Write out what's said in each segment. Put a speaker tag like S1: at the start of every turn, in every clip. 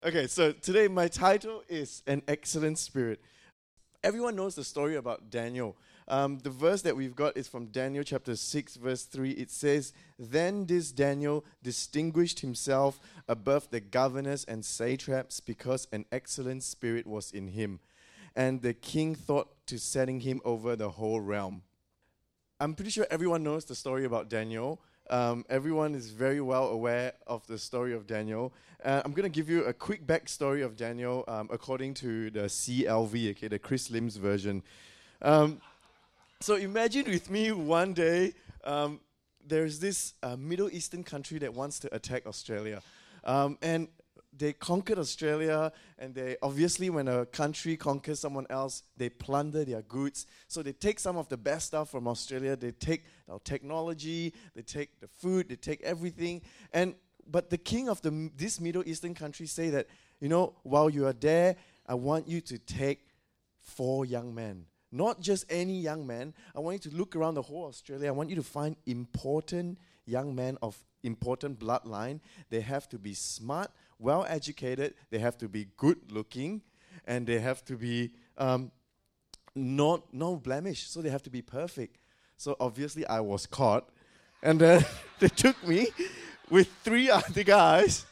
S1: Okay, so today my title is An Excellent Spirit. Everyone knows the story about Daniel. The verse that we've got is from Daniel chapter 6, verse 3. It says, "Then this Daniel distinguished himself above the governors and satraps because an excellent spirit was in him, and the king thought to setting him over the whole realm." I'm pretty sure everyone knows the story about Daniel. Everyone is very well aware of the story of Daniel. I'm going to give you a quick backstory of Daniel according to the CLV, okay, the Chris Lim's version. Um, so imagine with me one day, there's this Middle Eastern country that wants to attack Australia. And they conquered Australia, and they obviously, when a country conquers someone else, they plunder their goods. So they take some of the best stuff from Australia. They take our technology, they take the food, they take everything. But the king of this Middle Eastern country say that, while you are there, I want you to take 4 young men. Not just any young man. I want you to look around the whole Australia. I want you to find important young men of important bloodline. They have to be smart, well educated, they have to be good looking, and they have to be no blemish. So they have to be perfect. So obviously I was caught, and then they took me with 3 other guys.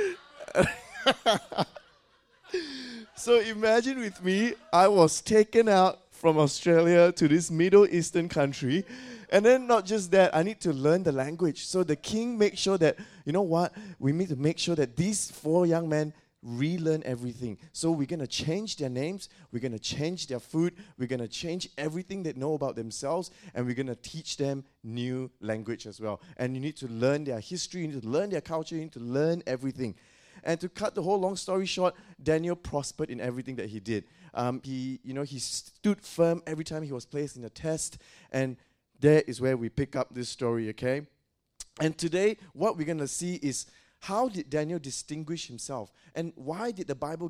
S1: So imagine with me, I was taken out from Australia to this Middle Eastern country. And then not just that, I need to learn the language. So the king makes sure that, we need to make sure that these 4 young men relearn everything. So we're going to change their names, we're going to change their food, we're going to change everything they know about themselves, and we're going to teach them new language as well. And you need to learn their history, you need to learn their culture, you need to learn everything. And to cut the whole long story short, Daniel prospered in everything that he did. He stood firm every time he was placed in a test, and there is where we pick up this story, okay? And today, what we're going to see is how did Daniel distinguish himself? And why did the Bible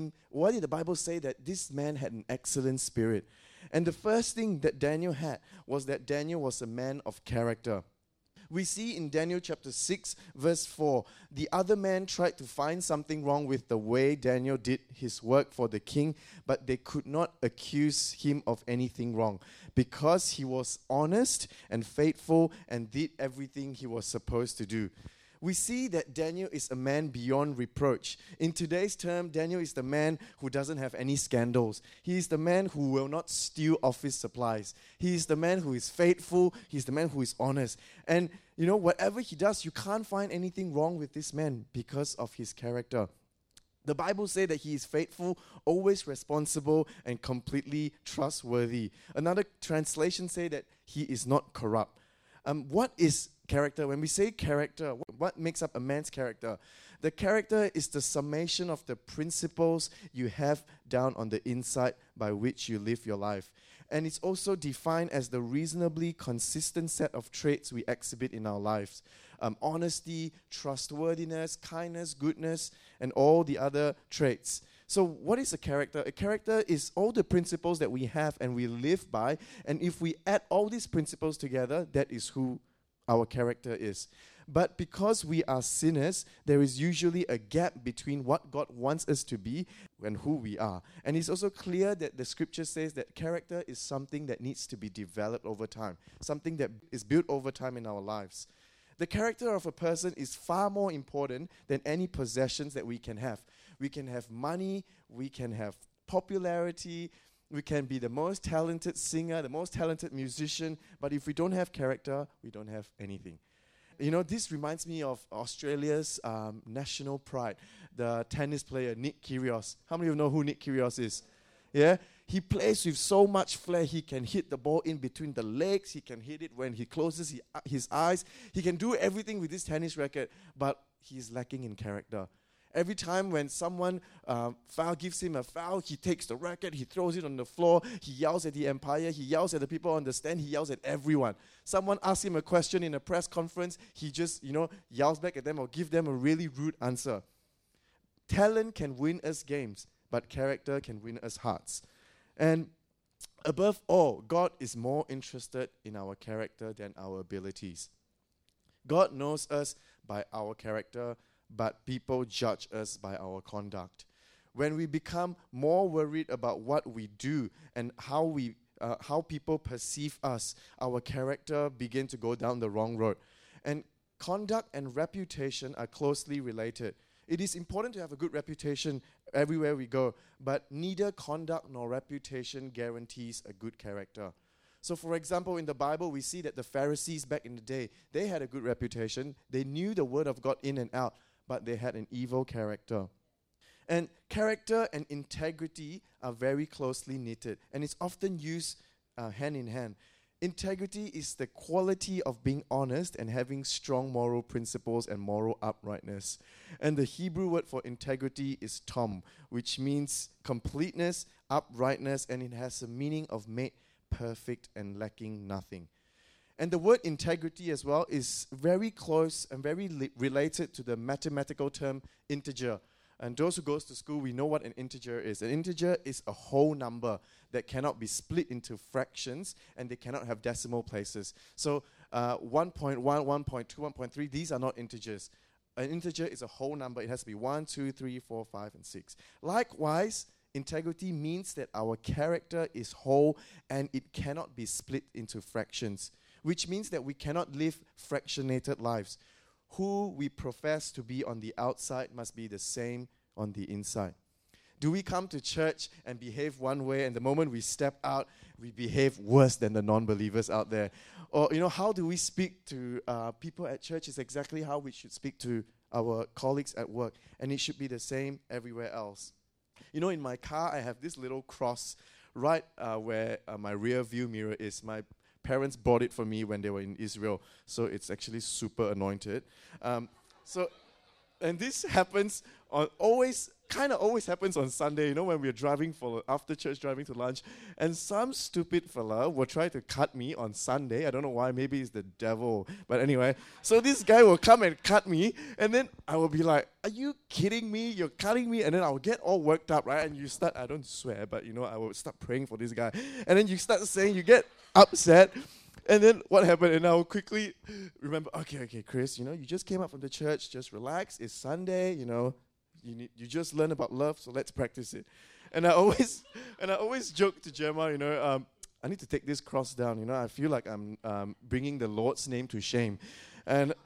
S1: say that this man had an excellent spirit? And the first thing that Daniel had was that Daniel was a man of character. We see in Daniel chapter 6, verse 4, the other man tried to find something wrong with the way Daniel did his work for the king, but they could not accuse him of anything wrong because he was honest and faithful and did everything he was supposed to do. We see that Daniel is a man beyond reproach. In today's term, Daniel is the man who doesn't have any scandals. He is the man who will not steal office supplies. He is the man who is faithful. He is the man who is honest. And, whatever he does, you can't find anything wrong with this man because of his character. The Bible says that he is faithful, always responsible, and completely trustworthy. Another translation says that he is not corrupt. What is character? When we say character, what makes up a man's character? The character is the summation of the principles you have down on the inside by which you live your life. And it's also defined as the reasonably consistent set of traits we exhibit in our lives. Honesty, trustworthiness, kindness, goodness, and all the other traits. So what is a character? A character is all the principles that we have and we live by. And if we add all these principles together, that is who our character is. But because we are sinners, there is usually a gap between what God wants us to be and who we are. And it's also clear that the scripture says that character is something that needs to be developed over time, something that is built over time in our lives. The character of a person is far more important than any possessions that we can have. We can have money, we can have popularity, we can be the most talented singer, the most talented musician, but if we don't have character, we don't have anything. This reminds me of Australia's national pride, the tennis player Nick Kyrgios. How many of you know who Nick Kyrgios is? Yeah? He plays with so much flair. He can hit the ball in between the legs. He can hit it when he closes his eyes. He can do everything with this tennis racket, but he's lacking in character. Every time when someone gives him a foul, he takes the racket, he throws it on the floor, he yells at the umpire, he yells at the people on the stand, he yells at everyone. Someone asks him a question in a press conference, he just, yells back at them or give them a really rude answer. Talent can win us games, but character can win us hearts. And above all, God is more interested in our character than our abilities. God knows us by our character, but people judge us by our conduct. When we become more worried about what we do and how people perceive us, our character begin to go down the wrong road. And conduct and reputation are closely related. It is important to have a good reputation everywhere we go, but neither conduct nor reputation guarantees a good character. So for example, in the Bible, we see that the Pharisees back in the day, they had a good reputation. They knew the word of God in and out, but they had an evil character. And character and integrity are very closely knitted, and it's often used hand in hand. Integrity is the quality of being honest and having strong moral principles and moral uprightness. And the Hebrew word for integrity is tom, which means completeness, uprightness, and it has a meaning of made perfect and lacking nothing. And the word integrity as well is very close and very related to the mathematical term integer. And those who goes to school, we know what an integer is. An integer is a whole number that cannot be split into fractions, and they cannot have decimal places. So 1.1, 1.2, 1.3, these are not integers. An integer is a whole number. It has to be 1, 2, 3, 4, 5, and 6. Likewise, integrity means that our character is whole and it cannot be split into fractions, which means that we cannot live fractionated lives. Who we profess to be on the outside must be the same on the inside. Do we come to church and behave one way, and the moment we step out, we behave worse than the non-believers out there? Or, how do we speak to people at church is exactly how we should speak to our colleagues at work, and it should be the same everywhere else. In my car, I have this little cross right where my rear view mirror is. My parents bought it for me when they were in Israel, so it's actually super anointed. And this happens always happens on Sunday, when we're driving after church, driving to lunch, and some stupid fella will try to cut me on Sunday. I don't know why, maybe it's the devil, but anyway. So this guy will come and cut me, and then I will be like, are you kidding me? You're cutting me? And then I'll get all worked up, right? And you start, I don't swear, but I will start praying for this guy. And then you start saying, you get upset. And then what happened? And I'll quickly remember, okay, Chris, you just came up from the church, just relax. It's Sunday, you just learn about love, so let's practice it. And I always joke to Gemma, I need to take this cross down. I feel like I'm bringing the Lord's name to shame. But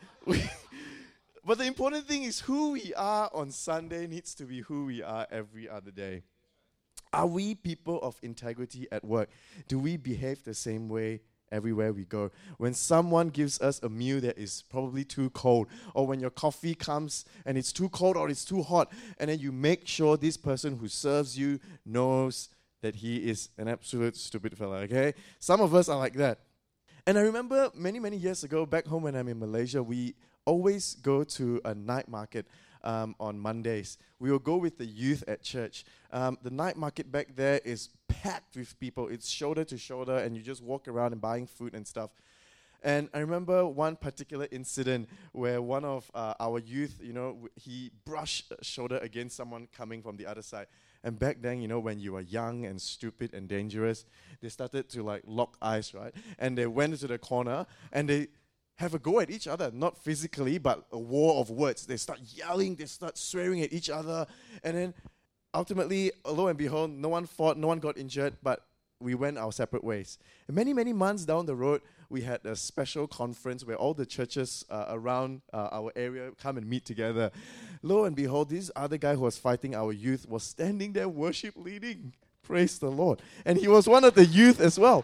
S1: the important thing is who we are on Sunday needs to be who we are every other day. Are we people of integrity at work? Do we behave the same way everywhere we go? When someone gives us a meal that is probably too cold, or when your coffee comes and it's too cold or it's too hot, and then you make sure this person who serves you knows that he is an absolute stupid fella, okay? Some of us are like that. And I remember many, many years ago, back home when I'm in Malaysia, we always go to a night market on Mondays. We will go with the youth at church. The night market back there is packed with people. It's shoulder to shoulder, and you just walk around and buying food and stuff. And I remember one particular incident where one of our youth, he brushed shoulder against someone coming from the other side. And back then, when you were young and stupid and dangerous, they started to lock eyes, right? And they went into the corner and they have a go at each other, not physically, but a war of words. They start yelling, they start swearing at each other, and then ultimately, lo and behold, no one fought, no one got injured, but we went our separate ways. And many, many months down the road, we had a special conference where all the churches around our area come and meet together. Lo and behold, this other guy who was fighting our youth was standing there worship leading. Praise the Lord. And he was one of the youth as well.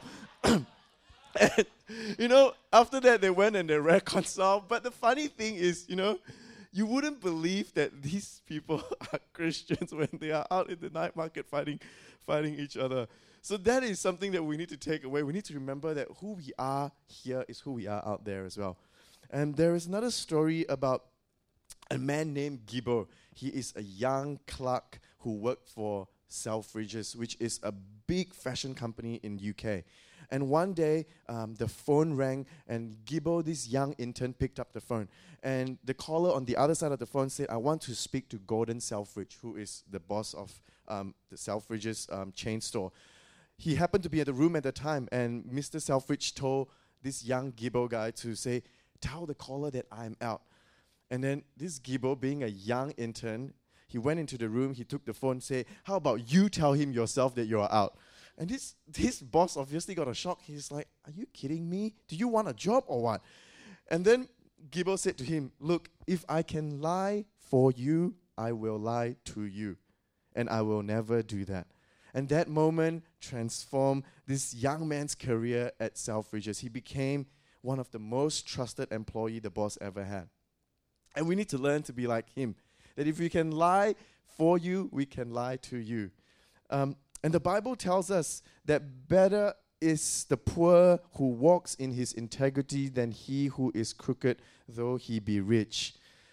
S1: And, after that, they went and they reconciled. But the funny thing is, you wouldn't believe that these people are Christians when they are out in the night market fighting each other. So that is something that we need to take away. We need to remember that who we are here is who we are out there as well. And there is another story about a man named Gibbo. He is a young clerk who worked for Selfridges, which is a big fashion company in UK. And one day, the phone rang, and Gibbo, this young intern, picked up the phone. And the caller on the other side of the phone said, I want to speak to Gordon Selfridge, who is the boss of the Selfridges chain store. He happened to be at the room at the time, and Mr. Selfridge told this young Gibbo guy to say, tell the caller that I'm out. And then this Gibor, being a young intern, he went into the room, he took the phone, said, how about you tell him yourself that you are out? And this boss obviously got a shock. He's like, are you kidding me? Do you want a job or what? And then Gibor said to him, look, if I can lie for you, I will lie to you. And I will never do that. And that moment transformed this young man's career at Selfridges. He became one of the most trusted employee the boss ever had. And we need to learn to be like him. That if we can lie for you, we can lie to you. And the Bible tells us that better is the poor who walks in his integrity than he who is crooked, though he be rich.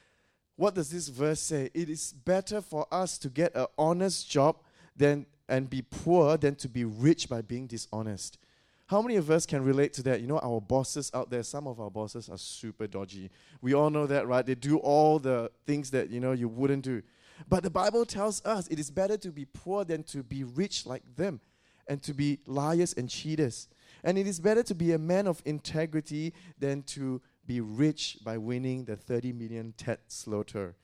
S1: What does this verse say? It is better for us to get an honest job and be poor than to be rich by being dishonest. How many of us can relate to that? You know, our bosses out there, some of our bosses are super dodgy. We all know that, right? They do all the things that, you wouldn't do. But the Bible tells us it is better to be poor than to be rich like them and to be liars and cheaters. And it is better to be a man of integrity than to be rich by winning the 30 million TED Slaughter.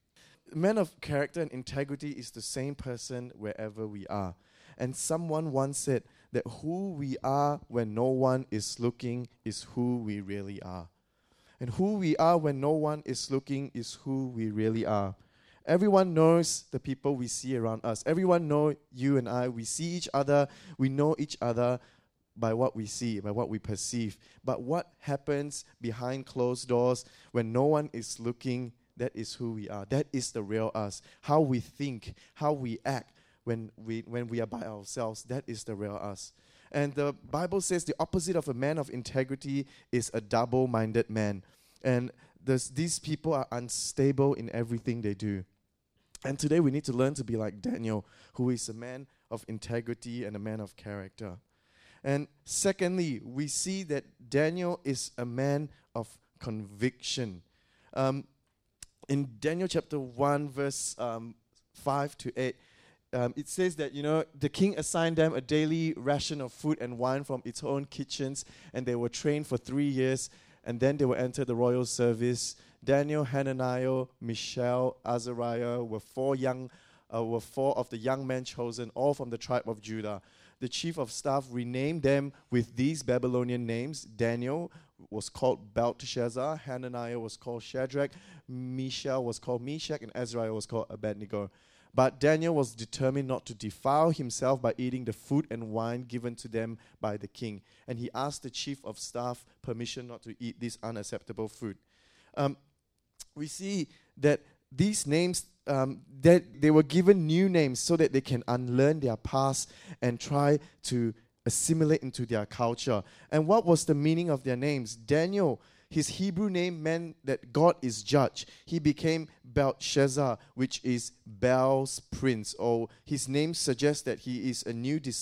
S1: A man of character and integrity is the same person wherever we are. And someone once said that who we are when no one is looking is who we really are. And who we are when no one is looking is who we really are. Everyone knows the people we see around us. Everyone knows you and I. We see each other. We know each other by what we see, by what we perceive. But what happens behind closed doors when no one is looking, that is who we are. That is the real us. How we think, how we act when we are by ourselves, that is the real us. And the Bible says the opposite of a man of integrity is a double-minded man. And these people are unstable in everything they do. And today we need to learn to be like Daniel, who is a man of integrity and a man of character. And secondly, we see that Daniel is a man of conviction. In Daniel chapter 1, verse 5 to 8, it says that, the king assigned them a daily ration of food and wine from its own kitchens, and they were trained for 3 years, and then they will enter the royal service. Daniel, Hananiah, Mishael, Azariah were four of the young men chosen, all from the tribe of Judah. The chief of staff renamed them with these Babylonian names. Daniel was called Belteshazzar, Hananiah was called Shadrach, Mishael was called Meshach, and Azariah was called Abednego. But Daniel was determined not to defile himself by eating the food and wine given to them by the king. And he asked the chief of staff permission not to eat this unacceptable food. We see that these names, that they were given new names so that they can unlearn their past and try to assimilate into their culture. And what was the meaning of their names? Daniel, his Hebrew name meant that God is judge. He became Belteshazzar, which is Baal's prince. Or his name suggests that he is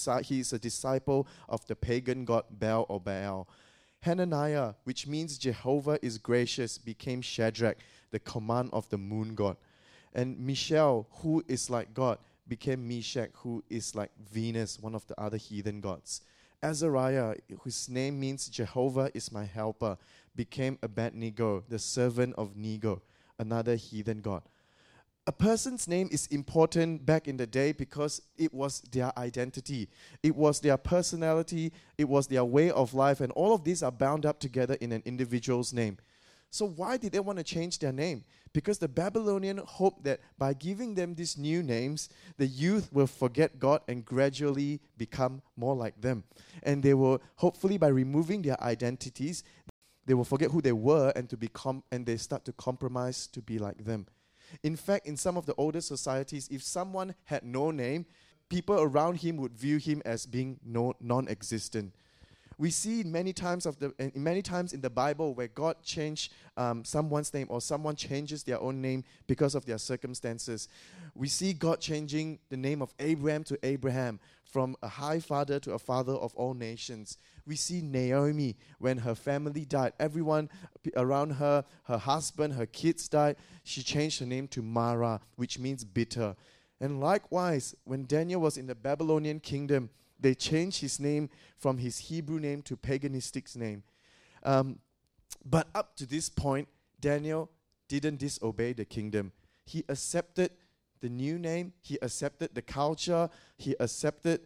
S1: a disciple of the pagan god Baal or Baal. Hananiah, which means Jehovah is gracious, became Shadrach, the command of the moon god. And Mishael, who is like God, became Meshach, who is like Venus, one of the other heathen gods. Azariah, whose name means Jehovah is my helper, became Abednego, the servant of Nego, another heathen god. A person's name is important back in the day because it was their identity. It was their personality. It was their way of life. And all of these are bound up together in an individual's name. So why did they want to change their name? Because the Babylonian hoped that by giving them these new names, the youth will forget God and gradually become more like them. And they will, hopefully by removing their identities, they will forget who they were and they start to compromise to be like them. In fact, in some of the older societies, if someone had no name, people around him would view him as being non-existent. We see many times in the Bible where God changed someone's name or someone changes their own name because of their circumstances. We see God changing the name of Abraham to Abraham, from a high father to a father of all nations. We see Naomi, when her family died, everyone around her, her husband, her kids died, she changed her name to Mara, which means bitter. And likewise, when Daniel was in the Babylonian kingdom, they changed his name from his Hebrew name to paganistic name. But up to this point, Daniel didn't disobey the kingdom. He accepted the new name. He accepted the culture. He accepted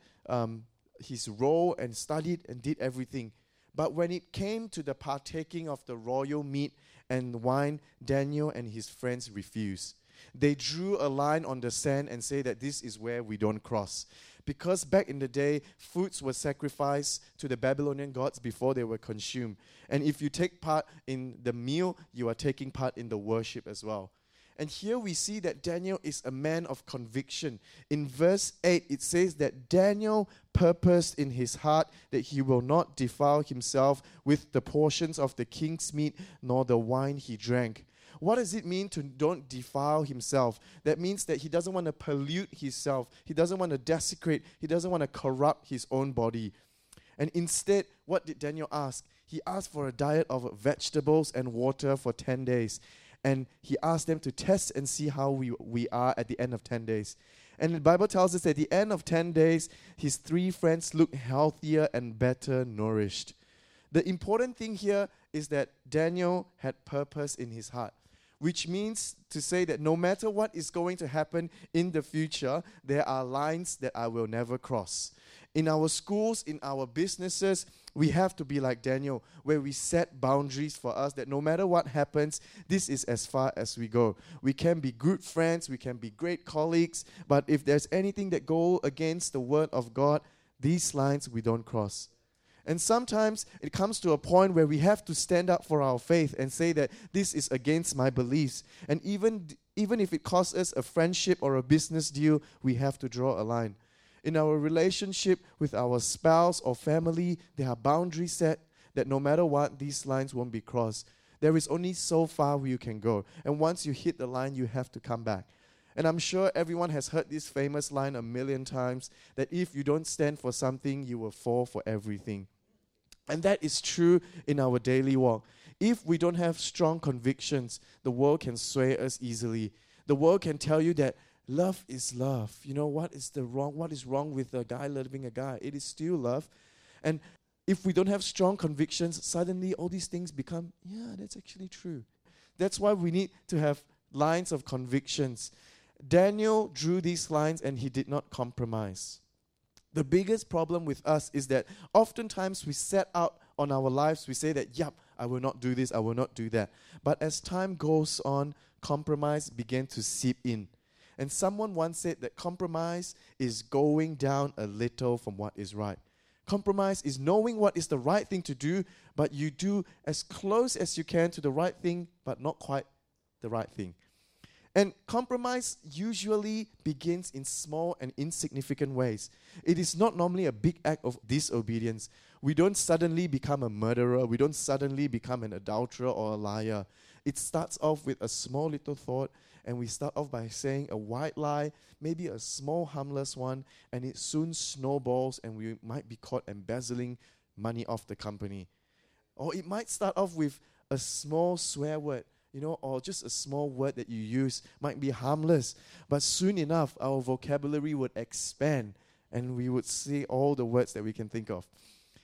S1: his role and studied and did everything. But when it came to the partaking of the royal meat and wine, Daniel and his friends refused. They drew a line on the sand and say that this is where we don't cross. Because back in the day, foods were sacrificed to the Babylonian gods before they were consumed. And if you take part in the meal, you are taking part in the worship as well. And here we see that Daniel is a man of conviction. In verse 8, it says that Daniel purposed in his heart that he will not defile himself with the portions of the king's meat, nor the wine he drank. What does it mean to don't defile himself? That means that he doesn't want to pollute himself. He doesn't want to desecrate. He doesn't want to corrupt his own body. And instead, what did Daniel ask? He asked for a diet of vegetables and water for 10 days. And he asked them to test and see how we are at the end of 10 days. And the Bible tells us at the end of 10 days, his 3 friends looked healthier and better nourished. The important thing here is that Daniel had purpose in his heart, which means to say that no matter what is going to happen in the future, there are lines that I will never cross. In our schools, in our businesses, we have to be like Daniel, where we set boundaries for us that no matter what happens, this is as far as we go. We can be good friends, we can be great colleagues, but if there's anything that go against the word of God, these lines we don't cross. And sometimes it comes to a point where we have to stand up for our faith and say that this is against my beliefs. And even if it costs us a friendship or a business deal, we have to draw a line. In our relationship with our spouse or family, there are boundaries set that no matter what, these lines won't be crossed. There is only so far you can go. And once you hit the line, you have to come back. And I'm sure everyone has heard this famous line a million times, that if you don't stand for something, you will fall for everything. And that is true in our daily walk. If we don't have strong convictions, the world can sway us easily. The world can tell you that love is love. You know, what is wrong with a guy loving a guy? It is still love. And if we don't have strong convictions, suddenly all these things become, yeah, that's actually true. That's why we need to have lines of convictions. Daniel drew these lines and he did not compromise. The biggest problem with us is that oftentimes we set out on our lives, we say that, yup, I will not do this, I will not do that. But as time goes on, compromise began to seep in. And someone once said that compromise is going down a little from what is right. Compromise is knowing what is the right thing to do, but you do as close as you can to the right thing, but not quite the right thing. And compromise usually begins in small and insignificant ways. It is not normally a big act of disobedience. We don't suddenly become a murderer. We don't suddenly become an adulterer or a liar. It starts off with a small little thought, and we start off by saying a white lie, maybe a small harmless one, and it soon snowballs and we might be caught embezzling money off the company. Or it might start off with a small swear word, or just a small word that you use, might be harmless. But soon enough, our vocabulary would expand and we would say all the words that we can think of.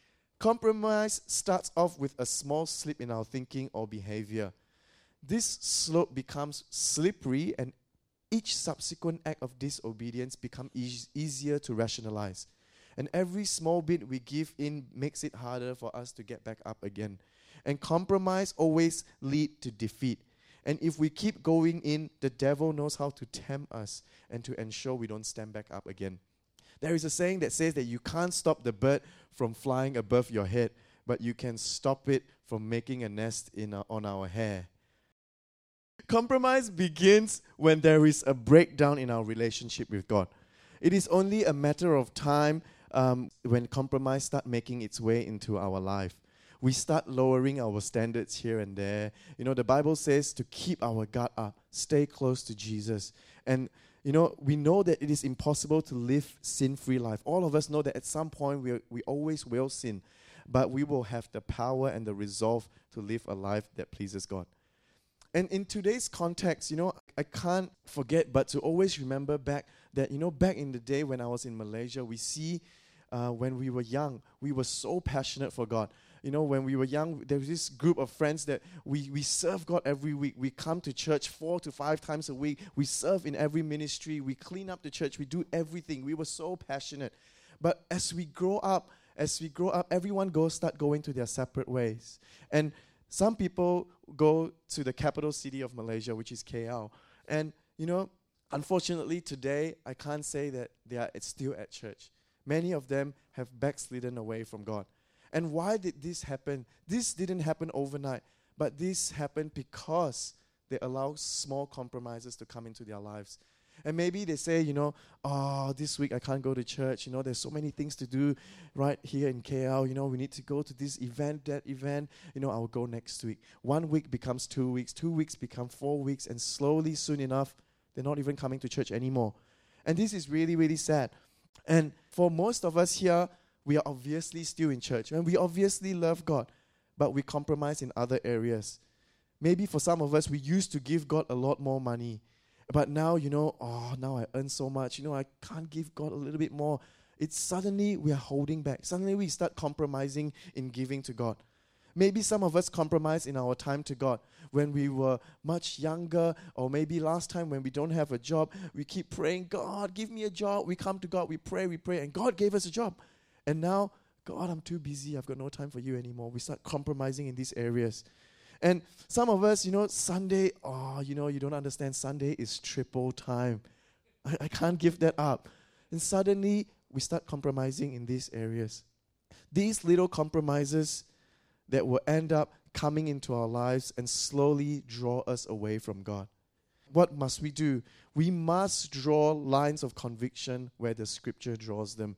S1: Compromise starts off with a small slip in our thinking or behavior. This slope becomes slippery and each subsequent act of disobedience becomes easier to rationalize. And every small bit we give in makes it harder for us to get back up again. And compromise always leads to defeat. And if we keep going in, the devil knows how to tempt us and to ensure we don't stand back up again. There is a saying that says that you can't stop the bird from flying above your head, but you can stop it from making a nest on our hair. Compromise begins when there is a breakdown in our relationship with God. It is only a matter of time when compromise starts making its way into our life. We start lowering our standards here and there. The Bible says to keep our guard up, stay close to Jesus. And, we know that it is impossible to live sin-free life. All of us know that at some point we always will sin, but we will have the power and the resolve to live a life that pleases God. And in today's context, I can't forget but to always remember back that, back in the day when I was in Malaysia, we see when we were young, we were so passionate for God. when we were young, there was this group of friends that we serve God every week. We come to church 4 to 5 times a week. We serve in every ministry. We clean up the church. We do everything. We were so passionate. But as we grow up, everyone start going to their separate ways. And some people go to the capital city of Malaysia, which is KL. And, unfortunately today, I can't say that they are still at church. Many of them have backslidden away from God. And why did this happen? This didn't happen overnight, but this happened because they allow small compromises to come into their lives. And maybe they say, this week I can't go to church. There's so many things to do right here in KL. We need to go to this event, that event. I'll go next week. 1 week becomes 2 weeks. 2 weeks become 4 weeks. And slowly, soon enough, they're not even coming to church anymore. And this is really, really sad. And for most of us here, we are obviously still in church. And we obviously love God. But we compromise in other areas. Maybe for some of us, we used to give God a lot more money. But now, now I earn so much. I can't give God a little bit more. It's suddenly we are holding back. Suddenly we start compromising in giving to God. Maybe some of us compromise in our time to God. When we were much younger, or maybe last time when we don't have a job, we keep praying, God, give me a job. We come to God, we pray, and God gave us a job. And now, God, I'm too busy. I've got no time for you anymore. We start compromising in these areas. And some of us, Sunday, you don't understand. Sunday is triple time. I can't give that up. And suddenly, we start compromising in these areas. These little compromises that will end up coming into our lives and slowly draw us away from God. What must we do? We must draw lines of conviction where the Scripture draws them.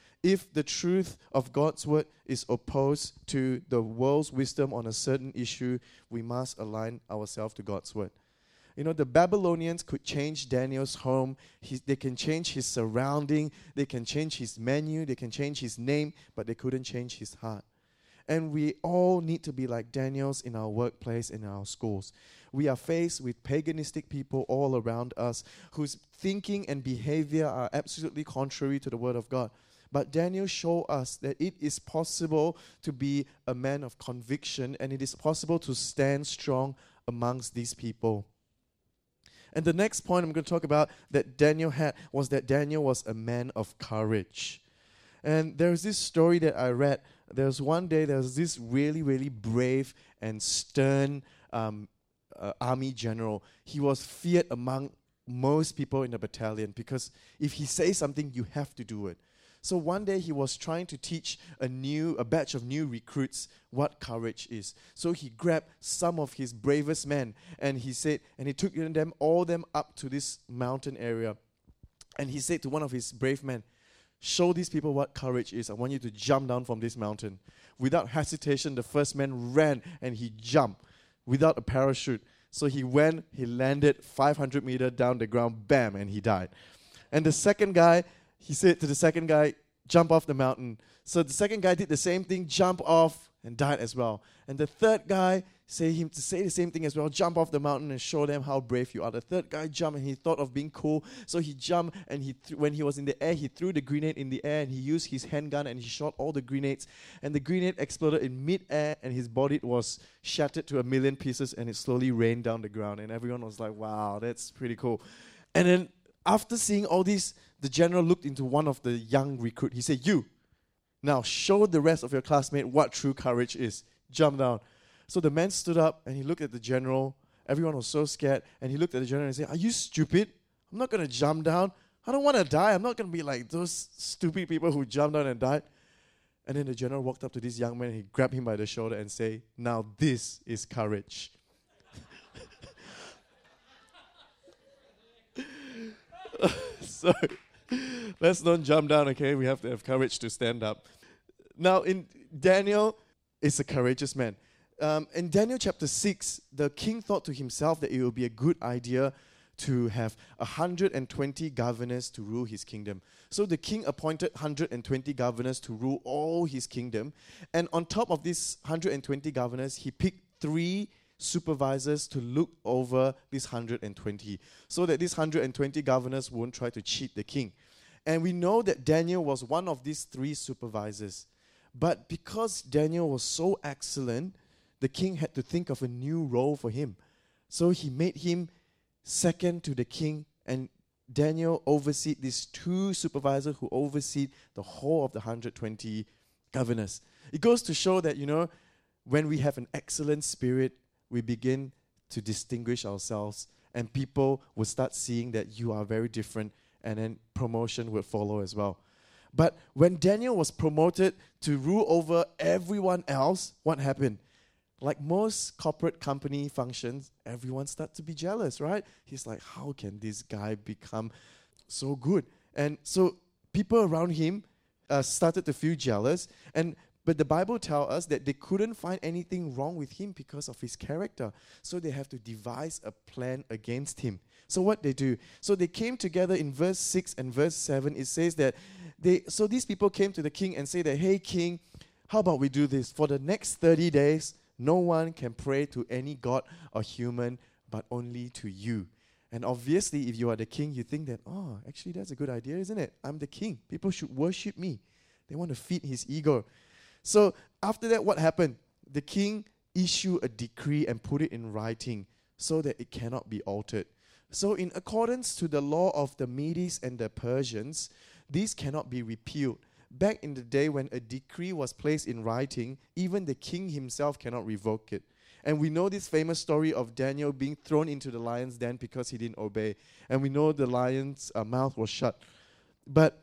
S1: If the truth of God's word is opposed to the world's wisdom on a certain issue, we must align ourselves to God's word. The Babylonians could change Daniel's home. They can change his surrounding. They can change his menu. They can change his name, but they couldn't change his heart. And we all need to be like Daniels in our workplace, in our schools. We are faced with paganistic people all around us whose thinking and behavior are absolutely contrary to the word of God. But Daniel showed us that it is possible to be a man of conviction, and it is possible to stand strong amongst these people. And the next point I'm going to talk about that Daniel had was that Daniel was a man of courage. And there's this story that I read. There was one day, there was this really, really brave and stern army general. He was feared among most people in the battalion because if he says something, you have to do it. So one day he was trying to teach a batch of new recruits what courage is. So he grabbed some of his bravest men and he took all them up to this mountain area. And he said to one of his brave men, show these people what courage is. I want you to jump down from this mountain. Without hesitation, the first man ran and he jumped without a parachute. So he went, he landed 500 meters down the ground, bam, and he died. And the second guy, he said to the second guy, jump off the mountain. So the second guy did the same thing, jump off, and died as well. And the third guy say the same thing as well, jump off the mountain and show them how brave you are. The third guy jumped and he thought of being cool. So he jumped and when he was in the air, he threw the grenade in the air and he used his handgun and he shot all the grenades. And the grenade exploded in mid-air and his body was shattered to a million pieces and it slowly rained down the ground. And everyone was like, wow, that's pretty cool. And then after seeing all this, the general looked into one of the young recruits. He said, you, now show the rest of your classmates what true courage is. Jump down. So the man stood up and he looked at the general. Everyone was so scared. And he looked at the general and said, are you stupid? I'm not going to jump down. I don't want to die. I'm not going to be like those stupid people who jumped down and died. And then the general walked up to this young man and he grabbed him by the shoulder and said, now this is courage. So let's not jump down, okay? We have to have courage to stand up. Now, in Daniel is a courageous man. In Daniel chapter 6, the king thought to himself that it would be a good idea to have 120 governors to rule his kingdom. So the king appointed 120 governors to rule all his kingdom. And on top of these 120 governors, he picked 3 supervisors to look over these 120 so that these 120 governors won't try to cheat the king. And we know that Daniel was one of these 3 supervisors. But because Daniel was so excellent, the king had to think of a new role for him. So he made him second to the king, and Daniel overseed these two supervisors who oversee the whole of the 120 governors. It goes to show that, when we have an excellent spirit, we begin to distinguish ourselves, and people will start seeing that you are very different, and then promotion will follow as well. But when Daniel was promoted to rule over everyone else, what happened? Like most corporate company functions, everyone starts to be jealous, right? He's like, how can this guy become so good? And so people around him started to feel jealous. But the Bible tells us that they couldn't find anything wrong with him because of his character. So they have to devise a plan against him. So what they do? So they came together in verse 6 and verse 7. It says that these people came to the king and say that, hey, king, how about we do this? For the next 30 days, no one can pray to any god or human, but only to you. And obviously, if you are the king, you think that, oh, actually, that's a good idea, isn't it? I'm the king. People should worship me. They want to feed his ego. So after that, what happened? The king issued a decree and put it in writing so that it cannot be altered. So in accordance to the law of the Medes and the Persians, these cannot be repealed. Back in the day when a decree was placed in writing, even the king himself cannot revoke it. And we know this famous story of Daniel being thrown into the lion's den because he didn't obey. And we know the lion's mouth was shut. But,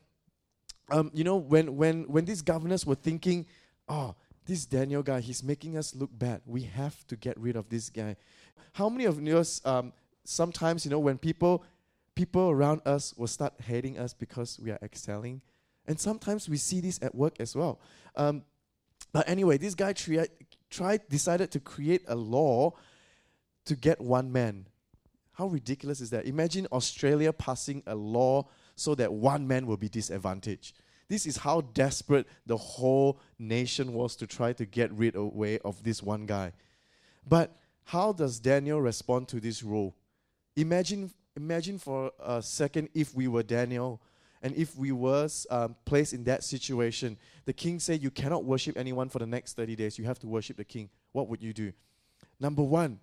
S1: when these governors were thinking, oh, this Daniel guy, he's making us look bad. We have to get rid of this guy. How many of us, sometimes, when people around us will start hating us because we are excelling? And sometimes we see this at work as well. But anyway, this guy decided to create a law to get one man. How ridiculous is that? Imagine Australia passing a law so that one man will be disadvantaged. This is how desperate the whole nation was to try to get rid of this one guy. But how does Daniel respond to this rule? Imagine for a second if we were Daniel, and if we were placed in that situation. The king said, you cannot worship anyone for the next 30 days. You have to worship the king. What would you do? Number one,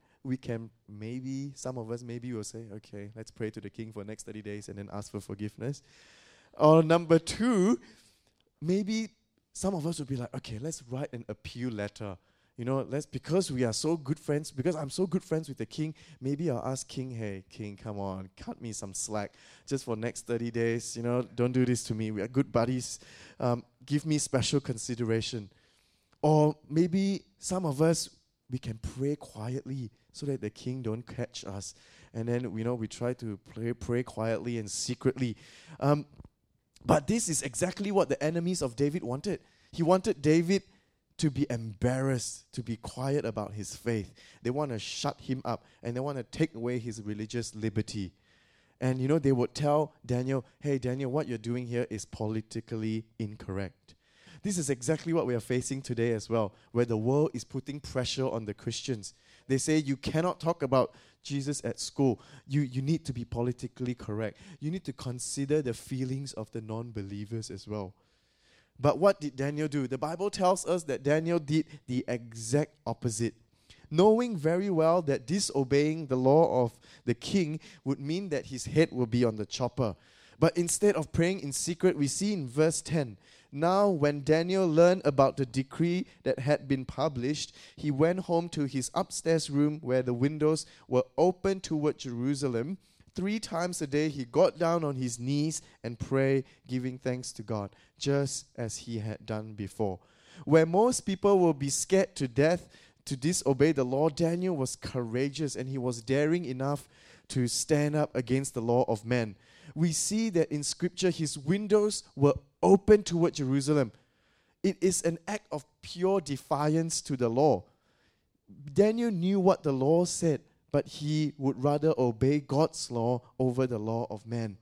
S1: some of us will say, okay, let's pray to the king for the next 30 days and then ask for forgiveness. Or number two, maybe some of us would be like, okay, let's write an appeal letter. Because we are so good friends, because I'm so good friends with the king, maybe I'll ask king, hey, king, come on, cut me some slack just for next 30 days. Don't do this to me. We are good buddies. Give me special consideration. Or maybe some of us, we can pray quietly so that the king don't catch us. And then, we try to pray quietly and secretly. But this is exactly what the enemies of David wanted. He wanted David to be embarrassed, to be quiet about his faith. They want to shut him up, and they want to take away his religious liberty. And, they would tell Daniel, hey, Daniel, what you're doing here is politically incorrect. This is exactly what we are facing today as well, where the world is putting pressure on the Christians. They say you cannot talk about Jesus at school. You need to be politically correct. You need to consider the feelings of the non-believers as well. But what did Daniel do? The Bible tells us that Daniel did the exact opposite. Knowing very well that disobeying the law of the king would mean that his head will be on the chopper. But instead of praying in secret, we see in verse 10, now when Daniel learned about the decree that had been published, he went home to his upstairs room where the windows were open toward Jerusalem. 3 times a day he got down on his knees and prayed, giving thanks to God, just as he had done before. Where most people will be scared to death to disobey the law, Daniel was courageous and he was daring enough to stand up against the law of man. We see that in Scripture his windows were open toward Jerusalem. It is an act of pure defiance to the law. Daniel knew what the law said, but he would rather obey God's law over the law of man.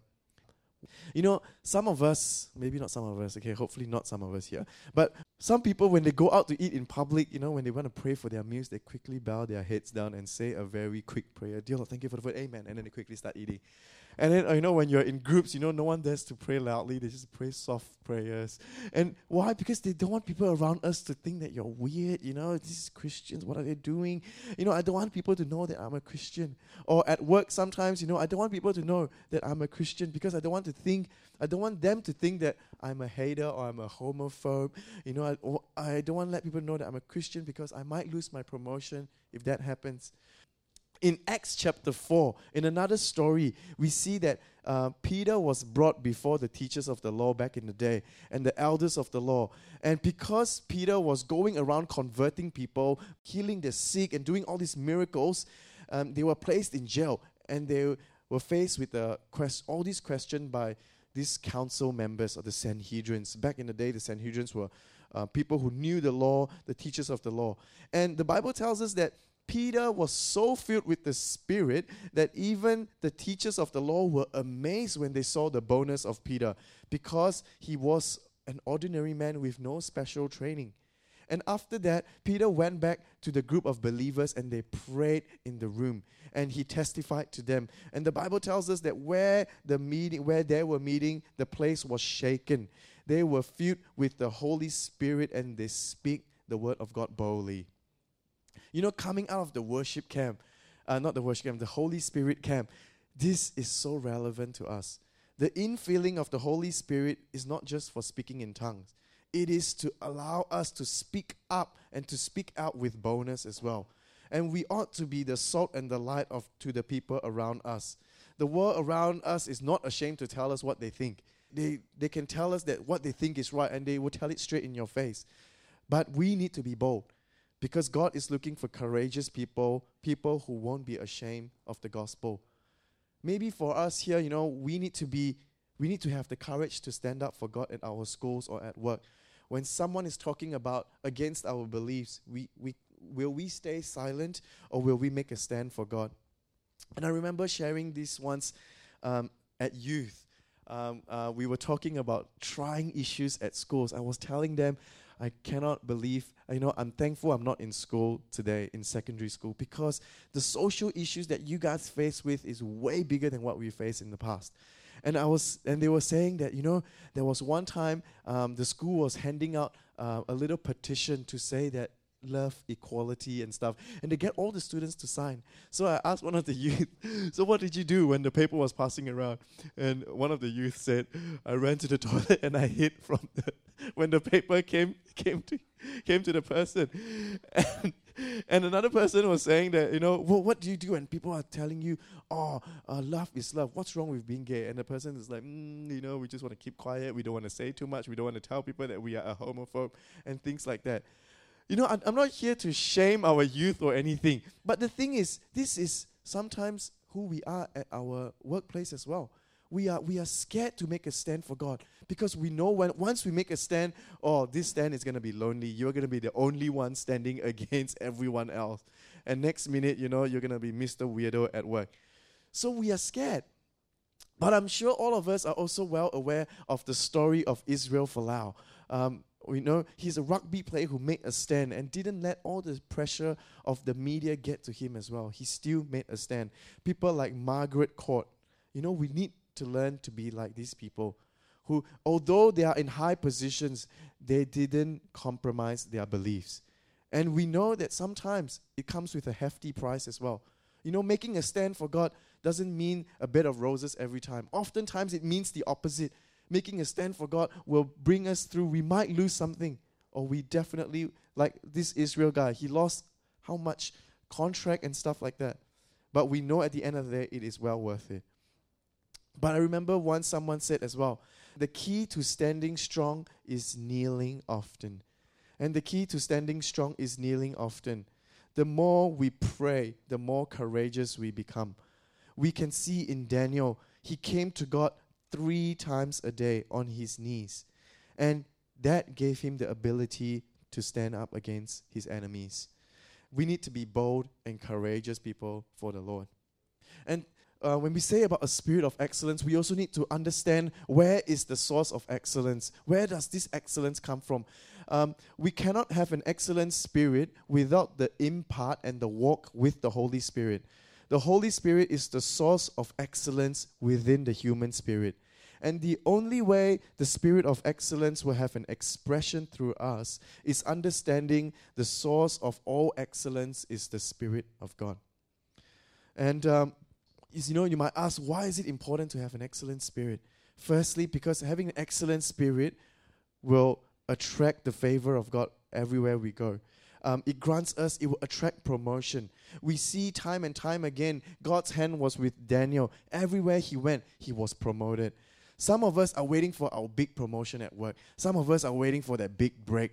S1: Some of us, maybe not some of us, okay, hopefully not some of us here, but some people, when they go out to eat in public, when they want to pray for their meals, they quickly bow their heads down and say a very quick prayer. Dear Lord, thank you for the food, amen, and then they quickly start eating. And then, when you're in groups, no one dares to pray loudly. They just pray soft prayers. And why? Because they don't want people around us to think that you're weird. These Christians, what are they doing? I don't want people to know that I'm a Christian. Or at work sometimes, I don't want people to know that I'm a Christian because I don't want them to think that I'm a hater or I'm a homophobe. I don't want to let people know that I'm a Christian because I might lose my promotion if that happens. In Acts chapter 4, in another story, we see that Peter was brought before the teachers of the law back in the day and the elders of the law. And because Peter was going around converting people, healing the sick and doing all these miracles, they were placed in jail. And they were faced with all these questions by these council members or the Sanhedrins. Back in the day, the Sanhedrins were people who knew the law, the teachers of the law. And the Bible tells us that Peter was so filled with the Spirit that even the teachers of the law were amazed when they saw the boldness of Peter because he was an ordinary man with no special training. And after that, Peter went back to the group of believers and they prayed in the room and he testified to them. And the Bible tells us that where they were meeting, the place was shaken. They were filled with the Holy Spirit and they speak the word of God boldly. Coming out of the worship camp, the Holy Spirit camp, this is so relevant to us. The infilling of the Holy Spirit is not just for speaking in tongues. It is to allow us to speak up and to speak out with boldness as well. And we ought to be the salt and the light to the people around us. The world around us is not ashamed to tell us what they think. They can tell us that what they think is right and they will tell it straight in your face. But we need to be bold. Because God is looking for courageous people who won't be ashamed of the gospel. Maybe for us here, we need to have the courage to stand up for God at our schools or at work. When someone is talking against our beliefs, will we stay silent or will we make a stand for God? And I remember sharing this once at youth. We were talking about trying issues at schools. I was telling them, I cannot believe, I'm thankful I'm not in school today, in secondary school, because the social issues that you guys face with is way bigger than what we faced in the past. And they were saying that, there was one time the school was handing out a little petition to say that love, equality and stuff, and they get all the students to sign. So I asked one of the youth, so what did you do when the paper was passing around? And one of the youth said, I ran to the toilet and I hid when the paper came to the person. And another person was saying that, well, what do you do when people are telling you, love is love, what's wrong with being gay? And the person is like, we just want to keep quiet, we don't want to say too much, we don't want to tell people that we are a homophobe and things like that. I'm not here to shame our youth or anything, but the thing is, this is sometimes who we are at our workplace as well. We are scared to make a stand for God because we know once we make a stand, this stand is going to be lonely. You're going to be the only one standing against everyone else. And next minute, you're going to be Mr. Weirdo at work. So we are scared. But I'm sure all of us are also well aware of the story of Israel Folau. We know he's a rugby player who made a stand and didn't let all the pressure of the media get to him as well. He still made a stand. People like Margaret Court, we need to learn to be like these people who, although they are in high positions, they didn't compromise their beliefs. And we know that sometimes it comes with a hefty price as well. Making a stand for God doesn't mean a bed of roses every time. Oftentimes it means the opposite. Making a stand for God will bring us through. We might lose something, or we definitely, like this Israel guy, he lost how much contract and stuff like that. But we know at the end of the day, it is well worth it. But I remember once someone said as well, the key to standing strong is kneeling often. And the key to standing strong is kneeling often. The more we pray, the more courageous we become. We can see in Daniel, he came to God 3 times a day on his knees. And that gave him the ability to stand up against his enemies. We need to be bold and courageous people for the Lord. And when we say about a spirit of excellence, we also need to understand where is the source of excellence. Where does this excellence come from? We cannot have an excellent spirit without the impart and the walk with the Holy Spirit. The Holy Spirit is the source of excellence within the human spirit. And the only way the spirit of excellence will have an expression through us is understanding the source of all excellence is the Spirit of God. And you might ask, why is it important to have an excellent spirit? Firstly, because having an excellent spirit will attract the favor of God everywhere we go. It grants us, it will attract promotion. We see time and time again, God's hand was with Daniel. Everywhere he went, he was promoted. Some of us are waiting for our big promotion at work. Some of us are waiting for that big break.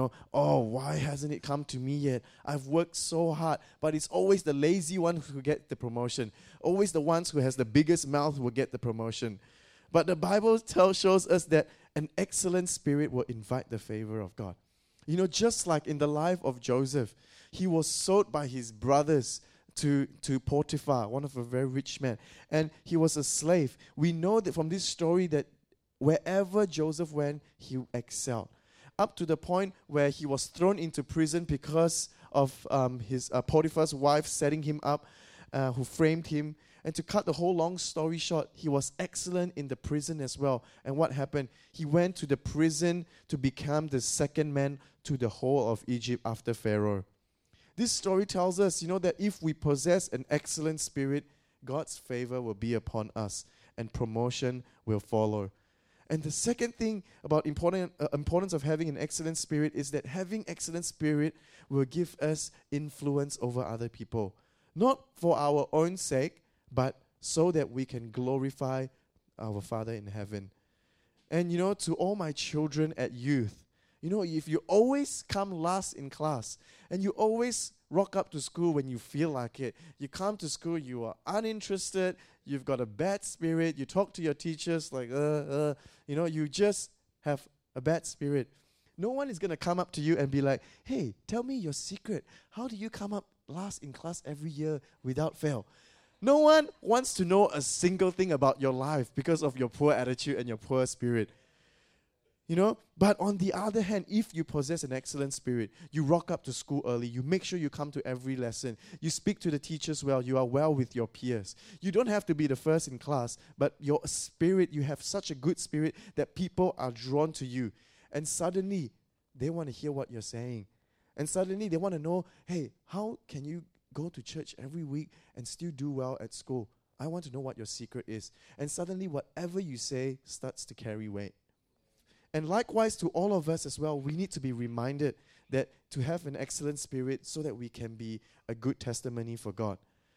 S1: Why hasn't it come to me yet? I've worked so hard. But it's always the lazy ones who get the promotion. Always the ones who has the biggest mouth will get the promotion. But the Bible shows us that an excellent spirit will invite the favor of God. Just like in the life of Joseph, he was sold by his brothers to Potiphar, one of a very rich man. And he was a slave. We know that from this story that wherever Joseph went, he excelled. Up to the point where he was thrown into prison because of his Potiphar's wife setting him up, who framed him. And to cut the whole long story short, he was excellent in the prison as well. And what happened? He went to the prison to become the second man to the whole of Egypt after Pharaoh. This story tells us, that if we possess an excellent spirit, God's favor will be upon us and promotion will follow. And the second thing about importance of having an excellent spirit is that having excellent spirit will give us influence over other people. Not for our own sake, but so that we can glorify our Father in heaven. And to all my children at youth, if you always come last in class and you always rock up to school when you feel like it, you come to school, you are uninterested, you've got a bad spirit, you talk to your teachers like, you just have a bad spirit. No one is going to come up to you and be like, hey, tell me your secret. How do you come up last in class every year without fail? No one wants to know a single thing about your life because of your poor attitude and your poor spirit. But on the other hand, if you possess an excellent spirit, you rock up to school early, you make sure you come to every lesson, you speak to the teachers well, you are well with your peers. You don't have to be the first in class, but your spirit, you have such a good spirit that people are drawn to you. And suddenly, they want to hear what you're saying. And suddenly, they want to know, hey, how can you go to church every week and still do well at school? I want to know what your secret is. And suddenly, whatever you say starts to carry weight. And likewise to all of us as well, we need to be reminded that to have an excellent spirit so that we can be a good testimony for God.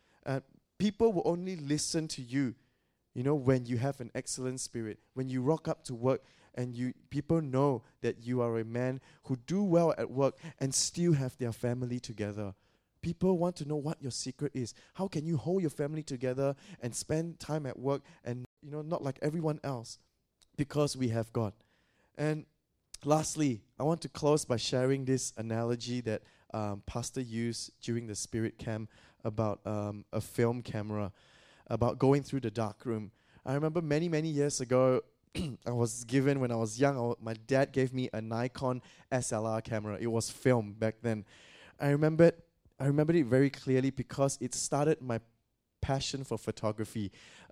S1: People will only listen to you, when you have an excellent spirit. When you rock up to work and people know that you are a man who do well at work and still have their family together. People want to know what your secret is. How can you hold your family together and spend time at work and, not like everyone else? Because we have God. And lastly, I want to close by sharing this analogy that Pastor used during the Spirit Camp about a film camera, about going through the dark room. I remember many, many years ago, I was given, when I was young, my dad gave me a Nikon SLR camera. It was film back then. I remembered it very clearly because it started my passion for photography.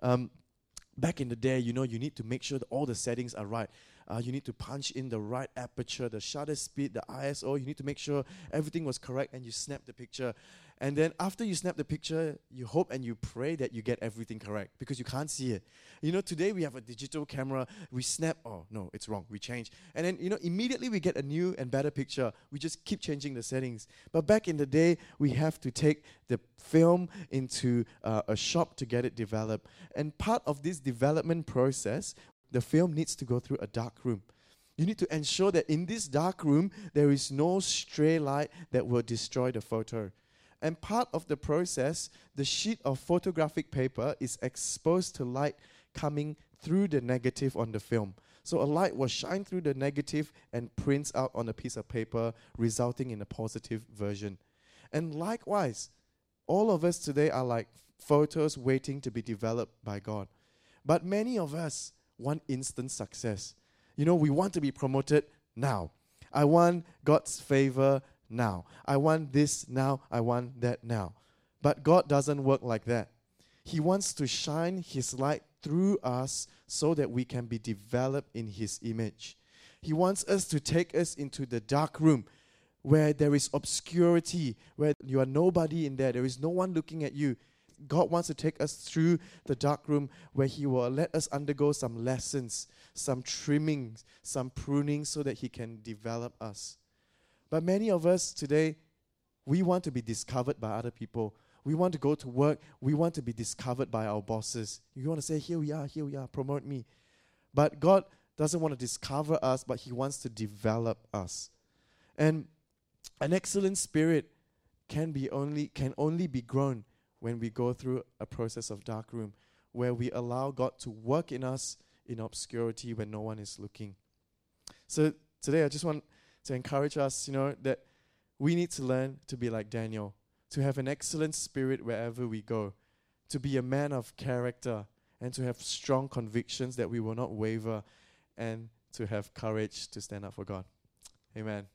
S1: Back in the day, you need to make sure that all the settings are right. You need to punch in the right aperture, the shutter speed, the ISO. You need to make sure everything was correct and you snap the picture. And then after you snap the picture, you hope and you pray that you get everything correct because you can't see it. Today we have a digital camera. We snap. Oh, no, it's wrong. We change. And then, immediately we get a new and better picture. We just keep changing the settings. But back in the day, we have to take the film into a shop to get it developed. And part of this development process, the film needs to go through a dark room. You need to ensure that in this dark room, there is no stray light that will destroy the photo. And part of the process, the sheet of photographic paper is exposed to light coming through the negative on the film. So a light will shine through the negative and prints out on a piece of paper, resulting in a positive version. And likewise, all of us today are like photos waiting to be developed by God. But many of us want instant success. We want to be promoted now. I want God's favor now. I want this now. I want that now. But God doesn't work like that. He wants to shine His light through us so that we can be developed in His image. He wants us to take us into the dark room where there is obscurity, where you are nobody in there. There is no one looking at you. God wants to take us through the dark room where He will let us undergo some lessons, some trimming, some pruning so that He can develop us. But many of us today, we want to be discovered by other people. We want to go to work. We want to be discovered by our bosses. You want to say, here we are, promote me. But God doesn't want to discover us, but He wants to develop us. And an excellent spirit can only be grown when we go through a process of dark room, where we allow God to work in us in obscurity when no one is looking. So today I just want to encourage us, that we need to learn to be like Daniel, to have an excellent spirit wherever we go, to be a man of character, and to have strong convictions that we will not waver, and to have courage to stand up for God. Amen.